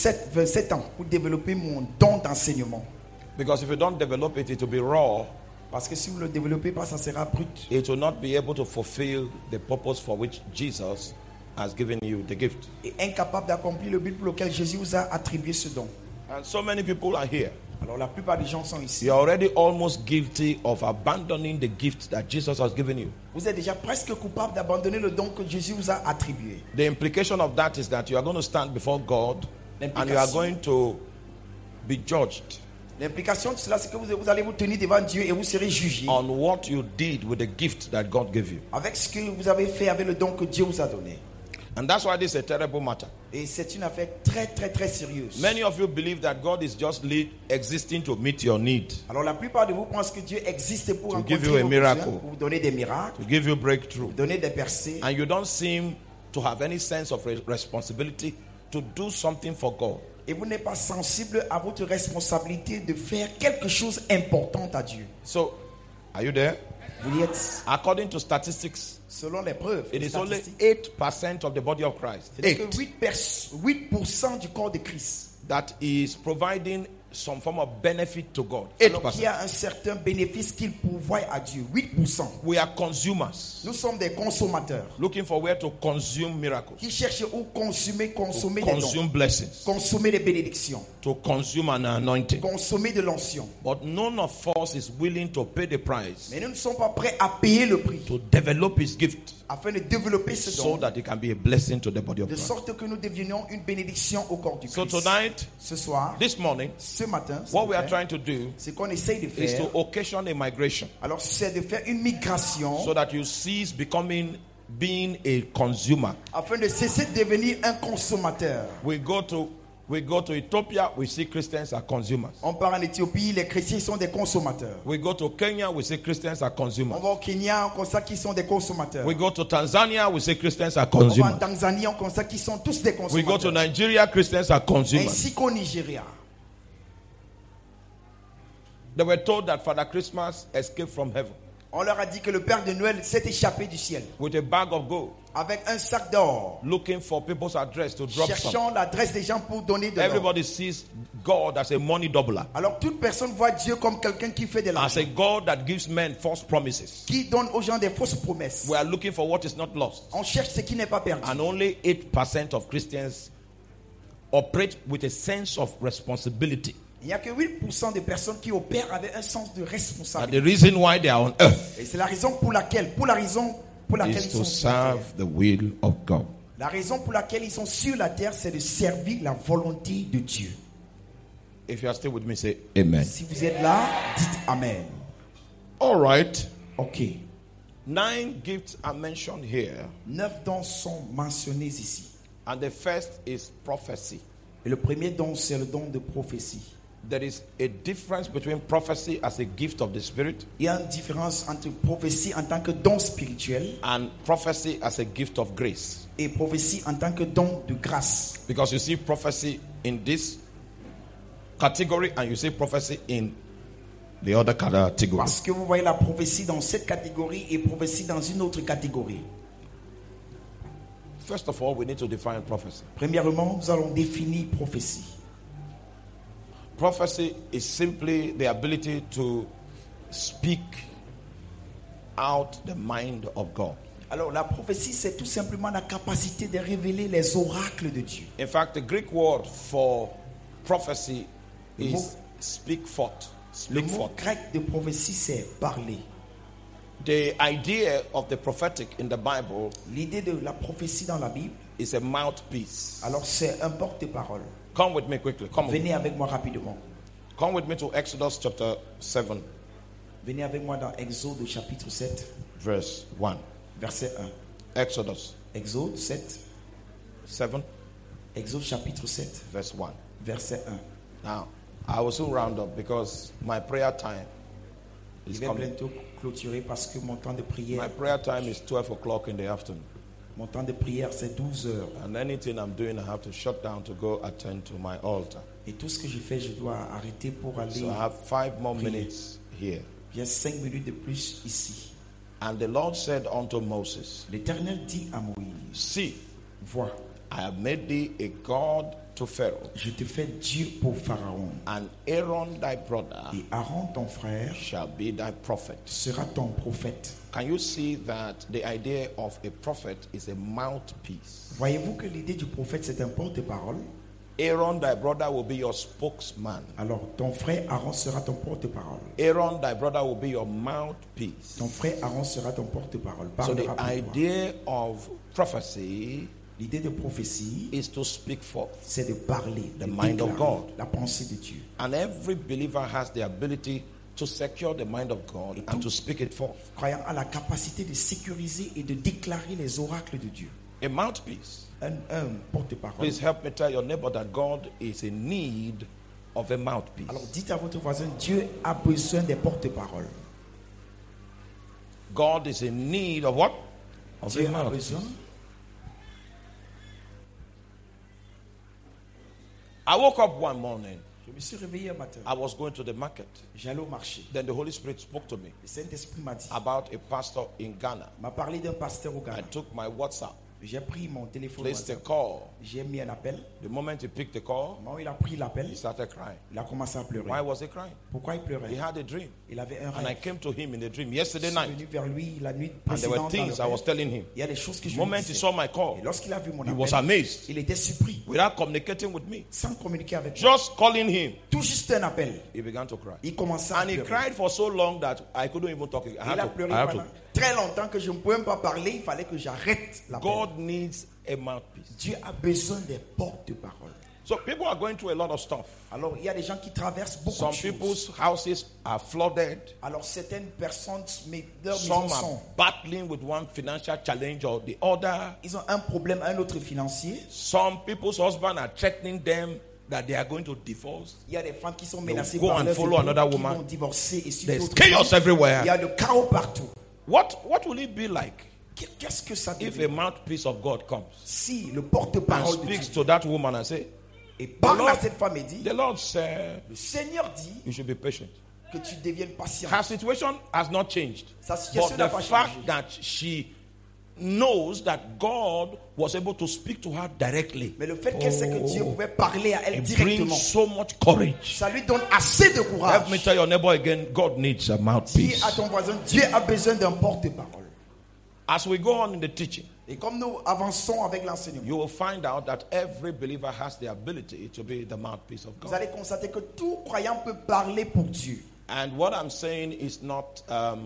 S2: 27 ans pour développer mon don d'enseignement.
S1: Because if you don't develop it, it will be raw.
S2: Parce que si vous ne le développez pas, ça sera brut.
S1: It will not be able to fulfill the purpose for which Jesus has given you the gift.
S2: Et incapable d'accomplir le but pour lequel Jésus vous a attribué ce don.
S1: And so many people are here.
S2: Alors la plupart des gens sont ici.
S1: You're already almost guilty of abandoning the gift that Jesus has given you.
S2: Vous êtes déjà presque coupable d'abandonner le don que Jésus vous a attribué.
S1: The implication of that is that you are going to stand before God and you are going to be judged
S2: L'implication de cela, c'est que vous allez vous tenir devant Dieu et vous serez jugé
S1: on what you did with the gift that God gave you.
S2: avec ce que vous avez fait avec le don que Dieu vous a donné.
S1: And that's why this is a terrible matter.
S2: Et c'est une affaire très très très sérieuse.
S1: Many of you believe that God is just existing to meet your need,
S2: Alors la plupart de vous pensent que Dieu existe pour
S1: To
S2: rencontrer
S1: give you a
S2: vos
S1: miracle.
S2: besoins, pour vous donner des miracles,
S1: to give you breakthrough.
S2: vous donner des percées.
S1: And you don't seem to have any sense of responsibility to do something for God.
S2: Et vous n'êtes pas sensible à votre responsabilité de faire quelque chose d'important à Dieu.
S1: So, are you there?
S2: Vous y êtes.
S1: According to statistics,
S2: Selon les preuves,
S1: it
S2: les
S1: is only
S2: statistiques,
S1: 8% of the body of Christ.
S2: c'est-à-dire que
S1: 8
S2: 8% du corps de Christ,
S1: that is providing some form of benefit to God.
S2: alors qu'il y
S1: 8%.
S2: a un certain bénéfice qu'il pourvoit à Dieu. 8%.
S1: We are consumers
S2: Nous sommes des consommateurs
S1: looking for where to consume miracles,
S2: qui cherchent où consommer
S1: to
S2: des dons,
S1: consume blessings,
S2: consommer des bénédictions,
S1: to consume an anointing.
S2: consommer de l'onction.
S1: But none of us is willing to pay the price
S2: Mais nous ne sommes pas prêts à payer le prix
S1: to develop his gift
S2: afin de développer ce
S1: so
S2: don,
S1: that it can be a blessing to the body of
S2: de
S1: Christ.
S2: sorte que nous devenions une bénédiction au corps du
S1: So
S2: Christ.
S1: tonight,
S2: Ce soir,
S1: this morning,
S2: ce matin, s'il
S1: what
S2: vous
S1: we are
S2: plaît,
S1: trying to do
S2: ce qu'on essaye de
S1: is
S2: faire,
S1: to occasion a migration
S2: alors c'est de faire une migration
S1: so that you cease being a consumer.
S2: afin de cesser de devenir un consommateur.
S1: We go to Ethiopia, we see Christians are consumers.
S2: On part en Éthiopie, les chrétiens sont des consommateurs.
S1: We go to Kenya, we see Christians are
S2: On
S1: consumers.
S2: va au Kenya, on constate qu'ils sont des consommateurs.
S1: We go to Tanzania, we see Christians are
S2: On va en
S1: consumers.
S2: Tanzanie, on constate qu'ils sont tous des
S1: We go to
S2: consommateurs.
S1: Nigeria, Christians are consumers.
S2: Ainsi qu'au Nigeria.
S1: They were told that Father Christmas escaped from heaven
S2: On leur a dit que le Père de Noël s'est échappé du ciel
S1: with a bag of gold,
S2: avec un sac d'or,
S1: looking for people's address to drop some.
S2: cherchant l'adresse des gens pour donner de l'or.
S1: Everybody sees God as a money doubler,
S2: Alors toute personne voit Dieu comme quelqu'un qui fait de
S1: as
S2: l'argent,
S1: a God that gives men false promises.
S2: qui donne aux gens des fausses promesses.
S1: We are looking for what is not lost.
S2: On cherche ce qui n'est pas perdu.
S1: And only 8% of Christians operate with a sense of responsibility.
S2: Il n'y a que 8% de personnes qui opèrent avec un sens de
S1: And
S2: responsabilité.
S1: the reason why they are on earth
S2: Et c'est la raison pour laquelle
S1: is
S2: ils
S1: to
S2: sont sur la
S1: serve
S2: terre.
S1: the will of God.
S2: La raison pour laquelle ils sont sur la terre, c'est de servir la volonté de Dieu.
S1: If you are still with me, say amen.
S2: Si vous êtes là, dites Amen.
S1: All right.
S2: Ok.
S1: 9 gifts are mentioned here.
S2: 9 dons sont mentionnés ici.
S1: And the first is prophecy.
S2: Et le premier don, c'est le don de prophétie.
S1: There is a difference between prophecy as a gift of the Spirit
S2: Il y a une différence entre prophétie en tant que don spirituel
S1: and prophecy as a gift of grace.
S2: et prophétie en tant que don de grâce.
S1: Because you see prophecy in this category and you see prophecy in the other category.
S2: Parce que vous voyez la prophétie dans cette catégorie et prophétie dans une autre catégorie.
S1: First of all, we need to define prophecy.
S2: Premièrement, nous allons définir prophétie.
S1: Prophecy is simply the ability to speak out the mind of God.
S2: Alors la prophétie, c'est tout simplement la capacité de révéler les oracles de Dieu.
S1: In fact, the Greek word for prophecy
S2: Le mot-
S1: is speak forth.
S2: Le
S1: Speak
S2: mot
S1: forth.
S2: grec de prophétie, c'est parler.
S1: The idea of the prophetic in the Bible
S2: L'idée de la prophétie dans la Bible,
S1: is a mouthpiece.
S2: alors c'est un porte-parole.
S1: Come with me quickly. Come with me.
S2: Venez avec moi rapidement.
S1: Come with me to Exodus chapter 7,
S2: Venez avec moi dans Exode chapitre 7,
S1: verse 1.
S2: verset 1.
S1: Exodus
S2: Exode 7,
S1: 7,
S2: Exode chapitre 7,
S1: verse 1.
S2: verset 1.
S1: Now, I will soon round up because my prayer time
S2: Je
S1: is
S2: vais
S1: coming.
S2: bientôt clôturer parce que mon temps de
S1: My
S2: prière,
S1: prayer time is 12 o'clock in the afternoon.
S2: mon temps de prière c'est 12 heures.
S1: And anything I'm doing, I have to shut down to go attend to my altar.
S2: Et tout ce que je fais, je dois arrêter pour aller.
S1: So I have 5 more
S2: Prier.
S1: minutes here.
S2: Il y a 5 minutes de plus ici.
S1: And the Lord said unto Moses,
S2: L'Éternel dit à Moïse,
S1: see,
S2: vois,
S1: I have made thee a God to Pharaoh,
S2: je te fais Dieu pour Pharaon.
S1: and Aaron thy brother
S2: Et Aaron, ton frère,
S1: shall be thy prophet.
S2: sera ton prophète.
S1: Can you see that the idea of a prophet is a mouthpiece?
S2: Voyez-vous que l'idée du prophète, c'est un porte-parole?
S1: Aaron thy brother will be your spokesman.
S2: Alors, ton frère Aaron sera ton porte-parole.
S1: Aaron thy brother will be your mouthpiece.
S2: Ton frère Aaron sera ton porte-parole.
S1: So the
S2: Parlera pour toi.
S1: idea of prophecy
S2: L'idée de prophétie,
S1: is to speak forth.
S2: c'est de parler, de
S1: The mind of
S2: déclarer
S1: God.
S2: la pensée de Dieu.
S1: And every believer has the ability to secure the mind of God and to speak it forth.
S2: Croyant à la capacité de sécuriser et de déclarer les oracles de Dieu.
S1: A mouthpiece.
S2: Un porte-parole.
S1: Please help me tell your neighbor that God is in need of a
S2: Alors
S1: mouthpiece.
S2: dites à votre voisin, Dieu a besoin des porte-paroles.
S1: God is in need of what? Of
S2: Dieu
S1: a
S2: a
S1: mouthpiece.
S2: besoin.
S1: I woke up one morning.
S2: Je me suis réveillé un matin.
S1: I was going to the market.
S2: J'allais au marché.
S1: Then the Holy Spirit spoke to me
S2: Le Saint-Esprit m'a dit,
S1: about a pastor in Ghana.
S2: m'a parlé d'un pasteur au
S1: I
S2: Ghana.
S1: took my WhatsApp,
S2: J'ai pris mon téléphone
S1: placed a
S2: WhatsApp.
S1: call.
S2: J'ai mis un appel.
S1: The moment he picked the call,
S2: Au moment où il a pris l'appel,
S1: he started crying.
S2: il a commencé à pleurer.
S1: Why was he crying?
S2: Pourquoi il
S1: He
S2: pleurait?
S1: had a dream.
S2: Il avait un
S1: And I
S2: rêve.
S1: came to him in a dream
S2: Je
S1: yesterday
S2: suis
S1: night.
S2: venu vers lui la nuit
S1: And there were
S2: précédente. dans le
S1: things I was
S2: rêve.
S1: telling him.
S2: Il y a des choses que
S1: The
S2: je lui
S1: moment he
S2: disais.
S1: saw my call,
S2: Et lorsqu'il a vu mon
S1: he was
S2: appel,
S1: amazed
S2: il était surpris,
S1: without communicating with me.
S2: sans communiquer avec moi.
S1: Just calling him,
S2: Tout juste un appel.
S1: he began to cry.
S2: Il commençait à
S1: And he
S2: pleurer.
S1: cried for so long that I couldn't even talk. I
S2: Il
S1: had
S2: a
S1: to.
S2: pleuré
S1: I had
S2: pendant
S1: to.
S2: très longtemps que je ne pouvais même pas parler. Il fallait que j'arrête l'appel.
S1: God needs a mouthpiece.
S2: Dieu a besoin des porte-paroles.
S1: So people are going through a lot of stuff.
S2: Alors, il y a des gens qui traversent beaucoup
S1: Some
S2: de choses.
S1: people's houses are flooded.
S2: Alors, certaines personnes, mais leurs
S1: Some
S2: maisons
S1: are
S2: sont.
S1: battling with one financial challenge or the other.
S2: Ils ont un problème, un autre financier.
S1: Some people's husbands are threatening them that they are going to divorce.
S2: Il y a des femmes qui sont menacées
S1: go
S2: par
S1: and
S2: leurs
S1: follow
S2: époux
S1: another
S2: qui
S1: woman.
S2: vont divorcer et suivre
S1: There's
S2: d'autres
S1: chaos
S2: femmes.
S1: everywhere.
S2: Il y a le chaos partout.
S1: What will it be like
S2: Qu'est-ce que ça
S1: if
S2: devient
S1: a mouthpiece of God comes
S2: si le
S1: and
S2: porte-parole de
S1: speaks
S2: Dieu
S1: to that woman and say,
S2: et parle
S1: Lord-
S2: à cette femme et dit,
S1: the Lord said
S2: le Seigneur dit
S1: you should be patient.
S2: que tu deviennes patient.
S1: Her situation has not changed.
S2: Sa
S1: But
S2: situation
S1: the
S2: n'a pas
S1: fact
S2: changé.
S1: that she knows that God was able to speak to her directly,
S2: Mais le fait qu'elle sait que Dieu pouvait parler à elle
S1: it
S2: directement,
S1: brings so much courage.
S2: ça lui donne assez de
S1: Let me
S2: courage.
S1: tell your neighbor again, God needs a
S2: Dis
S1: mouthpiece.
S2: à ton voisin, Dieu a besoin d'un porte-parole.
S1: As we go on in the teaching,
S2: Et comme nous avançons avec l'enseignement,
S1: you will find out that every believer has the ability to be the mouthpiece of
S2: vous
S1: God.
S2: allez constater que tout croyant peut parler pour Dieu.
S1: And what I'm saying is not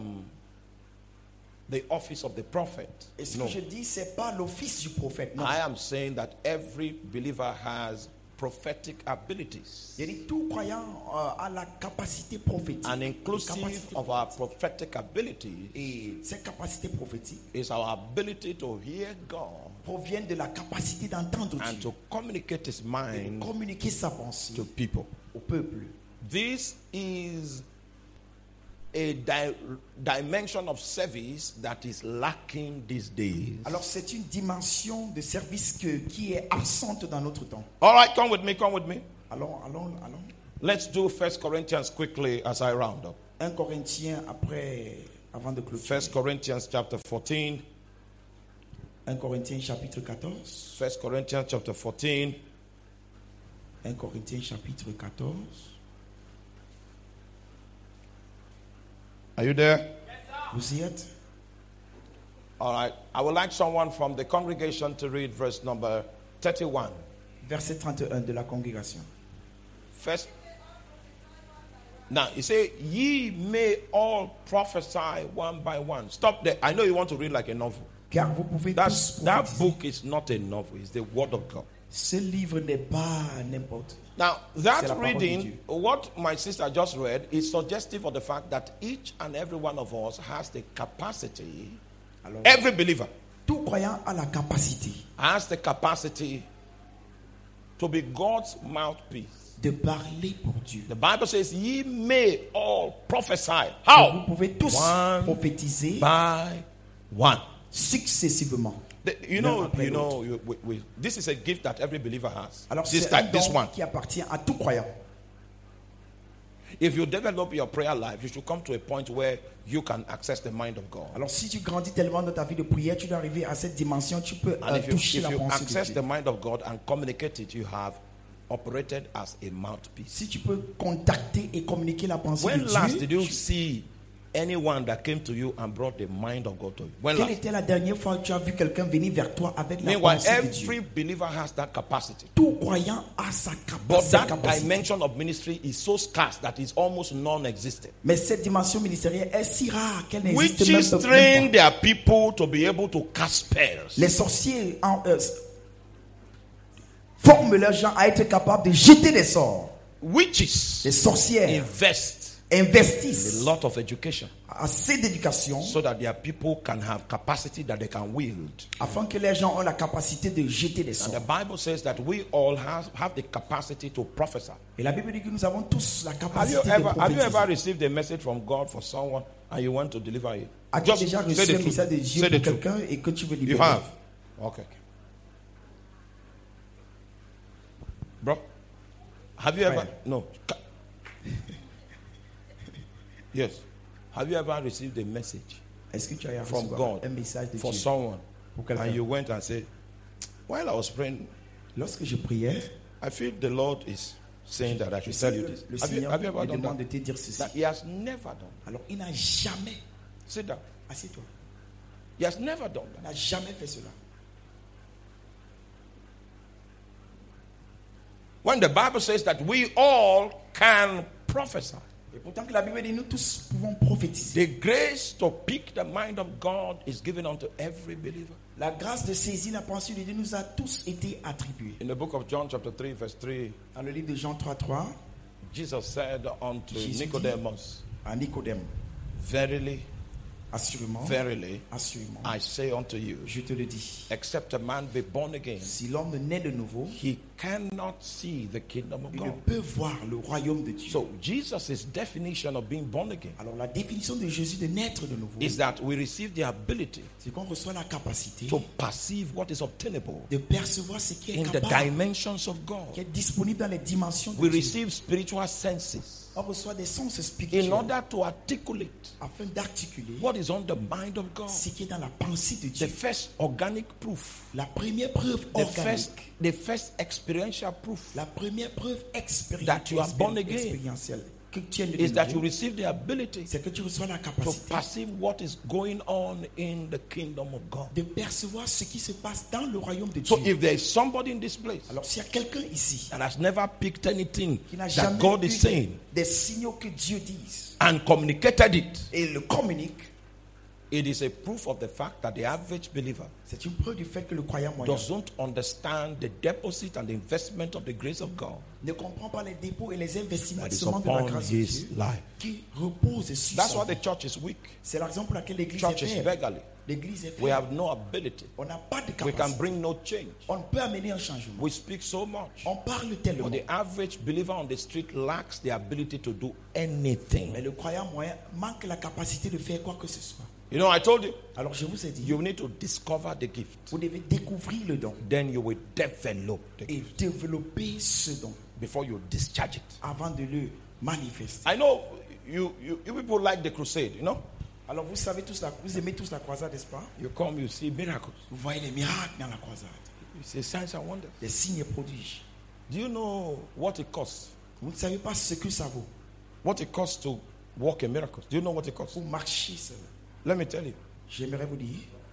S1: the office of the prophet.
S2: Et ce
S1: No.
S2: que je dis, c'est pas l'office du prophète. Non.
S1: I am saying that every believer has prophetic abilities.
S2: Je dis, tout croyant a la capacité prophétique.
S1: And inclusive
S2: Capacité
S1: of our prophetic abilities
S2: Et cette capacité prophétique
S1: is our ability to hear God
S2: provient de la capacité d'entendre
S1: and
S2: Dieu
S1: to communicate His
S2: et de
S1: mind
S2: communiquer sa pensée
S1: to people.
S2: au peuple.
S1: This is a dimension of service that is lacking these days.
S2: Alors c'est une dimension de service qui est absente dans notre temps.
S1: All right, come with me, come with me.
S2: Allons.
S1: Let's do 1 Corinthians quickly as I round up.
S2: 1 Corinthiens avant de clôturer.
S1: 1 Corinthians chapter 14.
S2: 1 Corinthiens chapitre 14.
S1: 1 Corinthians chapter 14.
S2: 1 Corinthiens chapitre 14.
S1: Are you there?
S2: Vous y êtes?
S1: All right. I would like someone from the congregation to read verse number 31.
S2: Verset 31 de la congrégation.
S1: First. Now, you say, ye may all prophesy one by one. Stop there. I know you want to read like a novel.
S2: Car vous pouvez tous
S1: That
S2: prophétiser.
S1: book is not a novel. It's the word of God.
S2: Ce livre n'est pas n'importe.
S1: Now,
S2: C'est la
S1: that
S2: parole de
S1: reading,
S2: Dieu.
S1: what my sister just read, is suggestive of the fact that each and every one of us has the capacity,
S2: Alors,
S1: every believer
S2: tout croyant a la capacité
S1: has the capacity to be God's mouthpiece.
S2: de parler pour Dieu.
S1: The Bible says, ye may all prophesy.
S2: Vous
S1: How?
S2: pouvez tous
S1: One
S2: prophétiser
S1: by one.
S2: successivement.
S1: You
S2: L'un
S1: know,
S2: après
S1: this is a gift that every believer has.
S2: Alors
S1: This
S2: c'est un
S1: type, this
S2: don
S1: one.
S2: qui appartient à tout croyant.
S1: If you develop your prayer life, you should come to a point where you can access the mind of God.
S2: Alors si tu grandis tellement dans ta vie de prière, tu dois arriver à cette dimension, tu peux
S1: And if
S2: toucher la
S1: you
S2: pensée de
S1: access
S2: Dieu.
S1: the mind of God and communicate it, you have operated as a mouthpiece.
S2: Si tu peux contacter et communiquer la pensée
S1: When
S2: de
S1: last
S2: Dieu,
S1: did you see anyone that came to you and brought the mind of God to you? When
S2: quelle
S1: last?
S2: était la dernière fois que tu as vu quelqu'un venir vers toi avec la
S1: Meanwhile,
S2: pensée de
S1: every
S2: Dieu?
S1: believer has that capacity.
S2: Tout croyant a sa
S1: But that
S2: capacité.
S1: dimension of ministry is so scarce that it's almost non-existent.
S2: Mais cette dimension ministérielle est si rare qu'elle n'existe
S1: Witches
S2: même
S1: train
S2: pas.
S1: their people to be able to cast spells.
S2: Les sorciers forment leurs gens à être capables de jeter des sorts.
S1: Witches
S2: Les sorcières
S1: invest
S2: investissent
S1: a lot of education
S2: assez d'éducation
S1: so that their people can have capacity that they can wield.
S2: afin que les gens aient la capacité de jeter des
S1: And
S2: sorts.
S1: the Bible says that we all have the capacity to prophesy.
S2: Et la Bible dit que nous avons tous la
S1: Have
S2: capacité
S1: you
S2: de
S1: ever
S2: prophétiser.
S1: received a message from God for someone and you want to deliver it?
S2: As-tu
S1: Just
S2: déjà
S1: say
S2: reçu
S1: the
S2: un
S1: truth.
S2: message de Dieu
S1: Say the
S2: pour
S1: truth.
S2: quelqu'un et que tu veux
S1: You
S2: libérer?
S1: have. Okay. Bro, have you ever?
S2: Right.
S1: No. Yes. Have you ever received a message
S2: Est-ce que tu as
S1: from
S2: reçu
S1: God
S2: un message de
S1: for
S2: Dieu
S1: someone
S2: pour quelqu'un?
S1: and you went and said, while I was praying,
S2: Lorsque je priais,
S1: I feel the Lord is saying that I should tell you this.
S2: le
S1: Have you
S2: Seigneur
S1: ever
S2: me
S1: done
S2: demande
S1: that?
S2: de te dire ceci.
S1: That He has never done.
S2: Alors il n'a jamais,
S1: Sit down.
S2: assieds-toi,
S1: He has never done
S2: il
S1: that.
S2: n'a jamais fait cela.
S1: When the Bible says that we all can prophesy,
S2: Et pourtant que la Bible dit nous tous pouvons prophétiser.
S1: the grace to pick the mind of God is given unto every believer.
S2: La grâce de saisir la pensée de Dieu nous a tous été attribuée.
S1: In the book of John, chapter 3, verse 3,
S2: Dans le livre de Jean 3:3,
S1: Jesus said unto
S2: Jésus dit
S1: Nicodemus,
S2: à Nicodème,
S1: verily,
S2: assurément,
S1: verily,
S2: assurément,
S1: I say unto you,
S2: je te le dis,
S1: except a man be born again,
S2: si l'homme naît de nouveau,
S1: he cannot see the kingdom of
S2: il ne
S1: God.
S2: peut voir le royaume de Dieu.
S1: So Jesus' definition of being born again
S2: Alors la définition de Jésus de naître de nouveau,
S1: is that we receive the ability
S2: c'est qu'on reçoit la capacité
S1: to perceive what is obtainable
S2: de percevoir ce qui est
S1: in the
S2: capable,
S1: dimensions of God.
S2: qui est disponible dans les dimensions de
S1: We
S2: Dieu.
S1: receive spiritual senses
S2: On reçoit des sens
S1: in
S2: spirituels
S1: order to articulate
S2: afin d'articuler
S1: what is on the mind of God.
S2: ce qui est dans la pensée de
S1: The
S2: Dieu.
S1: first organic proof,
S2: La première preuve organique,
S1: the first experiential proof
S2: la première preuve
S1: That you are born again
S2: expérientielle que tu es né de
S1: is that you
S2: nouveau,
S1: receive the ability
S2: c'est que tu reçois la
S1: to
S2: capacité
S1: perceive what is going on in the kingdom of God.
S2: de percevoir ce qui se passe dans le royaume de
S1: So
S2: Dieu.
S1: if there is somebody in this place
S2: Alors s'il y a quelqu'un ici
S1: that has never picked anything
S2: qui n'a
S1: that
S2: jamais
S1: God
S2: eu
S1: is saying
S2: des signaux que Dieu dise
S1: and communicated it,
S2: et le communique,
S1: it is a proof of the fact that the average believer
S2: c'est une preuve du fait que le croyant moyen
S1: doesn't understand the deposit and the investment of the grace of God
S2: ne comprend pas les dépôts et les investissements
S1: that is
S2: de la
S1: upon
S2: grâce de
S1: his
S2: Dieu
S1: life.
S2: qui reposent sur
S1: That's
S2: son
S1: why
S2: vie.
S1: the church is weak.
S2: C'est la raison pour laquelle l'église
S1: Church
S2: est
S1: is
S2: faible.
S1: beggarly.
S2: L'église est
S1: We
S2: faible.
S1: have no ability.
S2: On n'a pas de
S1: We can
S2: capacité.
S1: bring no change.
S2: On ne peut amener un changement.
S1: We speak so much.
S2: On parle tellement.
S1: But the average believer on the street lacks the ability to do
S2: Mais
S1: anything.
S2: le croyant moyen manque la capacité de faire quoi que ce soit.
S1: You know, I told you,
S2: Alors je vous ai dit,
S1: you need to discover the gift.
S2: vous devez découvrir le don
S1: Then you will develop the
S2: et
S1: gift
S2: développer ce don
S1: before you discharge it.
S2: avant de le manifester.
S1: I know you people like the crusade, you know.
S2: Alors vous savez tous vous aimez tous la croisade, n'est-ce pas?
S1: You come, you see miracles.
S2: Vous voyez les miracles dans la croisade,
S1: You see signs and wonders.
S2: les signes et prodiges.
S1: Do you know what it costs?
S2: Vous ne savez pas ce que ça vaut
S1: What it costs to walk in miracles? Do you know what it costs?
S2: pour marcher seul.
S1: Let me tell you.
S2: J'aimerais vous dire,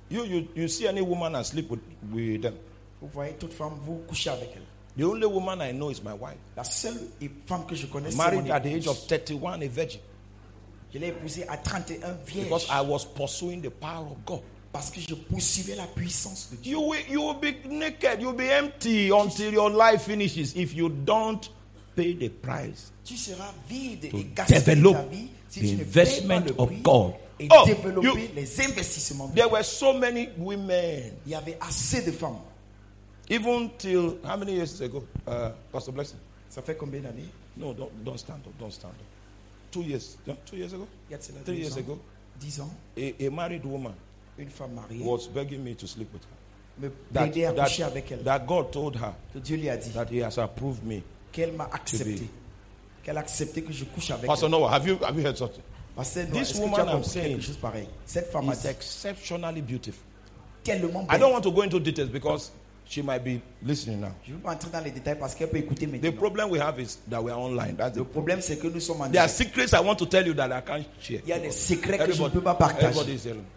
S1: You see any woman and sleep with them.
S2: Vous voyez toute femme, vous couchez avec elle.
S1: The only woman I know is my wife.
S2: La seule femme que je connais, c'est
S1: Married
S2: mon
S1: at the age
S2: épouse.
S1: of 31, a virgin.
S2: Je l'ai épousée à 31 vierge.
S1: Because I was pursuing the power of God.
S2: Parce que je poursuivais la puissance de Dieu.
S1: You will be naked, you'll be empty until your life finishes if you don't pay the price.
S2: Tu seras vide
S1: To
S2: et gaspiller
S1: develop
S2: ta vie si
S1: the
S2: tu ne payes pas
S1: investment
S2: le
S1: of
S2: prix
S1: God.
S2: et
S1: Oh,
S2: développer les investissements de
S1: There
S2: Dieu.
S1: were so many women,
S2: Il y avait assez de femmes.
S1: even till how many years ago? Pastor Blessing?
S2: Ça fait combien d'années?
S1: No, don't stand up. Don't stand up. 2 years. 2 years ago?
S2: Il y a de cela
S1: 3
S2: 12
S1: years
S2: ans,
S1: ago?
S2: 10 ans,
S1: A married woman
S2: une femme mariée
S1: was begging me to sleep with her.
S2: me plaidait à coucher avec elle.
S1: That God told her
S2: Que Dieu lui a dit
S1: that He has approved me.
S2: qu'elle m'a accepté.
S1: be-
S2: Qu'elle a accepté que je couche avec
S1: Pastor
S2: elle.
S1: Noah, have you heard something?
S2: Pasteur Noah,
S1: This
S2: est-ce que tu
S1: woman
S2: as
S1: I'm
S2: compris
S1: saying
S2: quelque chose pareil? Cette femme a
S1: It's
S2: dit
S1: exceptionally beautiful.
S2: tellement
S1: I
S2: belle.
S1: don't want to go into details because she might be listening now.
S2: Je ne veux pas entrer dans les détails parce qu'elle peut écouter
S1: The
S2: maintenant.
S1: problem we have is that we are online. That's
S2: Le
S1: the
S2: problème, c'est que nous sommes en
S1: There are
S2: direct.
S1: secrets I want to tell you that I can't share.
S2: Il y a des secrets que je ne
S1: Everybody,
S2: peux pas
S1: everybody
S2: partager.
S1: is alone.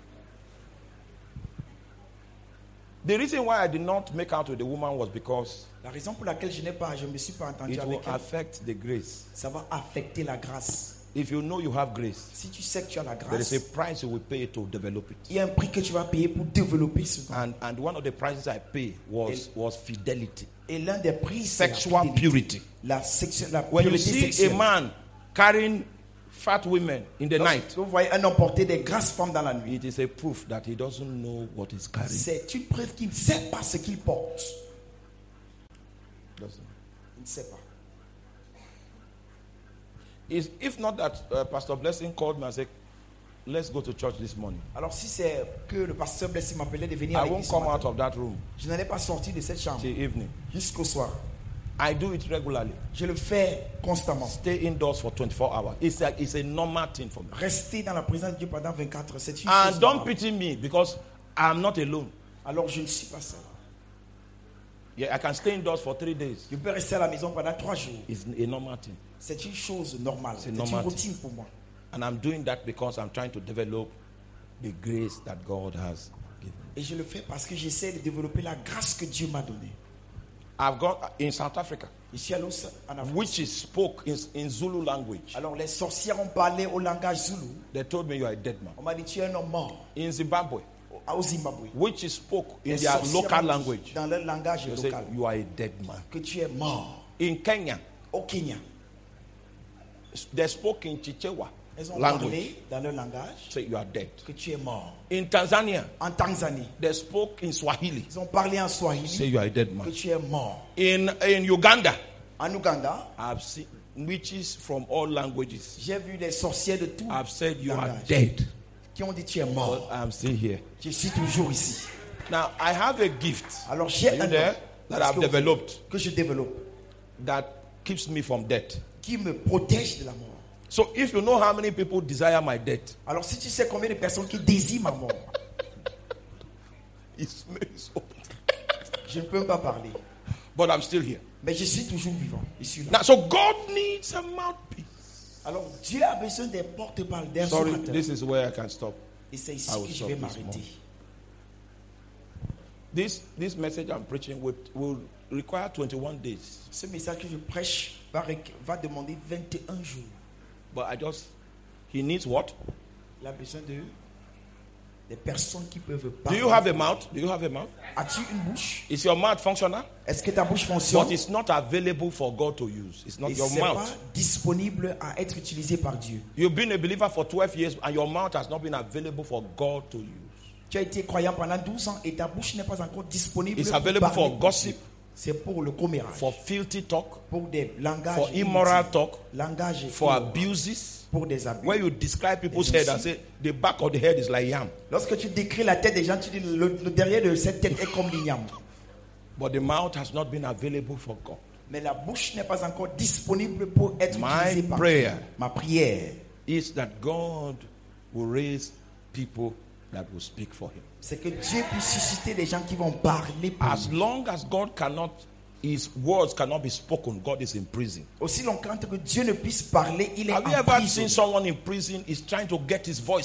S1: The reason why I did not make out with the woman was because
S2: La raison pour laquelle je me suis pas entendu
S1: it will
S2: avec elle,
S1: affect the grace.
S2: ça va affecter la grâce.
S1: If you know you have grace,
S2: Si tu sais que tu as la
S1: there is
S2: grâce,
S1: a price you will pay to develop it.
S2: il y a un prix que tu vas payer pour développer ce don.
S1: And one of the prices I pay was fidelity,
S2: Et l'un des prix, c'est la
S1: sexual
S2: fidélité.
S1: purity.
S2: La
S1: When you
S2: pureté
S1: see a
S2: sexuelle.
S1: man carrying fat women in the night,
S2: Lorsque vous voyez un homme porter des grasses femmes dans la nuit,
S1: it is a proof that he doesn't know what he's carrying.
S2: c'est une preuve qu'il ne sait pas ce qu'il porte.
S1: Doesn't.
S2: Il ne sait pas.
S1: If not that Pastor Blessing called me and said, let's go to church this morning,
S2: Alors si c'est que le pasteur Blessing m'appelait de venir
S1: I
S2: à
S1: won't
S2: l'église ce
S1: come
S2: matin,
S1: out of that room
S2: je n'allais pas sortir de cette chambre
S1: till evening.
S2: jusqu'au soir.
S1: I do it regularly.
S2: Je le fais constamment.
S1: Stay indoors for 24 hours. It's a normal thing for me.
S2: Rester dans la présence de Dieu pendant 24 heures, c'est une
S1: And
S2: chose
S1: don't
S2: normale.
S1: pity me because I'm not alone.
S2: Alors je ne suis pas seul.
S1: Yeah, I can stay indoors for 3 days.
S2: Je peux rester à la maison pendant 3 jours.
S1: It's a normal thing.
S2: C'est une chose normale.
S1: C'est
S2: C'est une
S1: normal.
S2: routine pour moi.
S1: And I'm doing that because I'm trying to develop the grace that God has given.
S2: Et je le fais parce que j'essaie de développer la grâce que Dieu m'a donnée.
S1: I've gone in South Africa.
S2: Ici à Los en Afrique.
S1: Witches spoke in Zulu language.
S2: Alors les sorcières ont parlé au langage Zulu.
S1: They told me you are a dead man.
S2: On m'a dit tu es un homme mort
S1: In Zimbabwe,
S2: au Zimbabwe.
S1: witches spoke in
S2: Les
S1: their
S2: sorcières
S1: local
S2: ont dit
S1: language.
S2: dans leur langage
S1: They said
S2: local
S1: you are a dead man.
S2: que tu es mort.
S1: In Kenya,
S2: Au Kenya,
S1: they spoke in Chichewa
S2: elles ont
S1: language.
S2: parlé dans leur langage
S1: Say you are dead.
S2: que tu es mort.
S1: In Tanzania,
S2: En Tanzanie,
S1: they spoke in Swahili.
S2: ils ont parlé en
S1: Say
S2: Swahili
S1: you are a dead
S2: que
S1: man.
S2: tu es mort.
S1: In Uganda,
S2: En Ouganda,
S1: I've seen witches from all languages.
S2: j'ai vu les sorcières de tout
S1: I've said you are
S2: langage
S1: dead,
S2: qui ont dit tu es
S1: but
S2: mort.
S1: I'm still here.
S2: Je suis toujours ici.
S1: Now I have a gift
S2: Alors j'ai
S1: Are you
S2: un
S1: there?
S2: don
S1: That I've developed
S2: que je développe
S1: that keeps me from death.
S2: qui me protège de la mort.
S1: So if you know how many people desire my death,
S2: Alors si tu sais combien de personnes qui désirent ma mort,
S1: it's so.
S2: je ne peux pas parler.
S1: But I'm still here.
S2: Mais je suis toujours vivant. Je suis là.
S1: Now, so God needs a mouthpiece.
S2: Alors Dieu a besoin des porte-parole, des
S1: Sorry,
S2: orateurs.
S1: this is where I can stop.
S2: Et c'est ici
S1: I will
S2: que je
S1: stop
S2: vais
S1: this
S2: m'arrêter.
S1: This message I'm preaching will require 21 days.
S2: Ce message que je prêche va demander 21 jours.
S1: But he needs what?
S2: Il a besoin des personnes qui peuvent
S1: Do
S2: parler.
S1: you have a mouth? Do you have a mouth?
S2: As-tu une bouche?
S1: Is your mouth functional?
S2: Est-ce que ta bouche fonctionne?
S1: But it's not available for God to use. It's not
S2: Et
S1: your
S2: c'est pas
S1: mouth.
S2: disponible à être utilisé par Dieu.
S1: You've been a believer for 12 years and your mouth has not been available for God to use.
S2: Tu as été croyant pendant 12 ans et ta bouche n'est pas encore disponible.
S1: It's
S2: pour
S1: available
S2: parler
S1: for
S2: de
S1: gossip,
S2: Dieu. C'est pour le commérage,
S1: for filthy talk,
S2: pour des langages
S1: for immoral
S2: inutiles,
S1: talk,
S2: langages
S1: for
S2: immoral,
S1: abuses.
S2: pour des abus.
S1: Where you describe people's
S2: Et
S1: head and
S2: aussi-
S1: say the back of the head is like yam,
S2: Lorsque tu décris la tête des gens, tu dis le derrière de cette tête est comme l'igname.
S1: but the mouth has not been available for God.
S2: Mais la bouche n'est pas encore disponible pour être
S1: My
S2: utilisée par
S1: prayer
S2: Dieu. Ma prière,
S1: is that God will raise people that will speak for Him.
S2: c'est que Dieu puisse susciter des gens qui vont parler pour
S1: As
S2: lui.
S1: long as His words cannot be spoken, God is in prison.
S2: Aussi longtemps que Dieu ne puisse parler, il est
S1: Have you
S2: en
S1: ever
S2: prison.
S1: seen someone in prison is trying to get his voice out?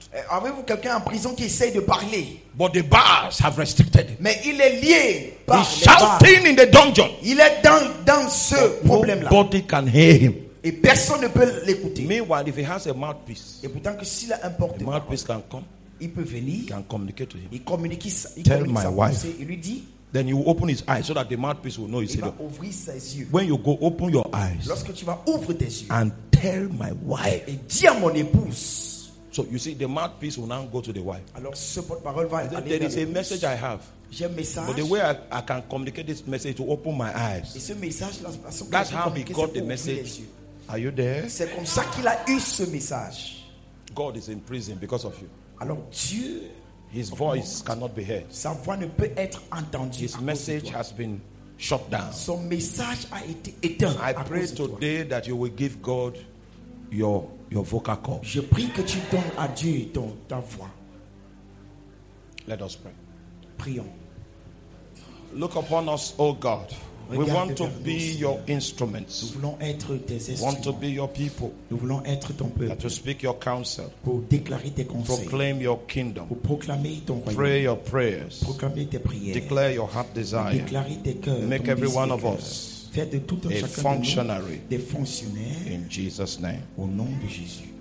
S2: Avez-vous quelqu'un en prison qui essaye de parler?
S1: But the bars have restricted him.
S2: Mais il est lié par
S1: He's
S2: les barres.
S1: shouting in the dungeon.
S2: Il est dans ce problème-là.
S1: Nobody can hear him.
S2: Et personne ne peut l'écouter.
S1: Meanwhile, if he has a mouthpiece,
S2: Et pourtant que s'il a un
S1: the
S2: porte-parole,
S1: mouthpiece can come,
S2: il peut venir,
S1: can communicate to him.
S2: il communique
S1: Tell
S2: sa
S1: my wife.
S2: pensée, il lui dit,
S1: Then you open his eyes so that the mouthpiece will know he's
S2: il va
S1: here.
S2: ouvrir ses yeux.
S1: When you go, open your eyes
S2: Lorsque tu vas ouvrir tes yeux
S1: and tell my wife.
S2: et dis à mon épouse,
S1: So you see, the mouthpiece will now go to the wife.
S2: alors ce porte-parole va aller
S1: There
S2: vers
S1: is a
S2: l'épouse.
S1: message I have.
S2: J'ai un message.
S1: But the way I can communicate this message to open my
S2: Et
S1: eyes.
S2: ce message, la façon que
S1: That's
S2: je peux
S1: how he
S2: communiquer,
S1: got
S2: c'est
S1: the
S2: pour ouvrir
S1: message.
S2: les yeux.
S1: Are you there?
S2: C'est comme ça qu'il a eu ce message.
S1: God is in prison because of you.
S2: Alors Dieu,
S1: His voice cannot be heard.
S2: sa voix ne peut être entendue.
S1: His
S2: à cause de
S1: message
S2: toi.
S1: has been shut down.
S2: Son message a été éteint.
S1: I
S2: à
S1: pray
S2: cause de toi.
S1: today that you will give God your vocal cord.
S2: Je prie que tu donnes à Dieu ta voix.
S1: Let us pray.
S2: Prions.
S1: Look upon us, O God. We
S2: Regarde
S1: want to
S2: vers nous,
S1: be
S2: Seigneur.
S1: your
S2: Nous
S1: instruments.
S2: voulons être tes
S1: We want to
S2: instruments.
S1: be your people.
S2: Nous voulons être ton
S1: That
S2: peuple
S1: to speak your counsel.
S2: pour déclarer tes conseils,
S1: Proclaim your kingdom.
S2: pour proclamer ton
S1: Pray
S2: royaume,
S1: your prayers.
S2: proclamer tes prières,
S1: Declare your heart desire.
S2: déclarer tes cœurs,
S1: Make
S2: ton
S1: every
S2: désir
S1: one
S2: de
S1: of
S2: cœur.
S1: us
S2: Faire de tout un
S1: a
S2: chacun de
S1: functionary
S2: nous des fonctionnaires
S1: in Jesus' name.
S2: au nom de Jésus.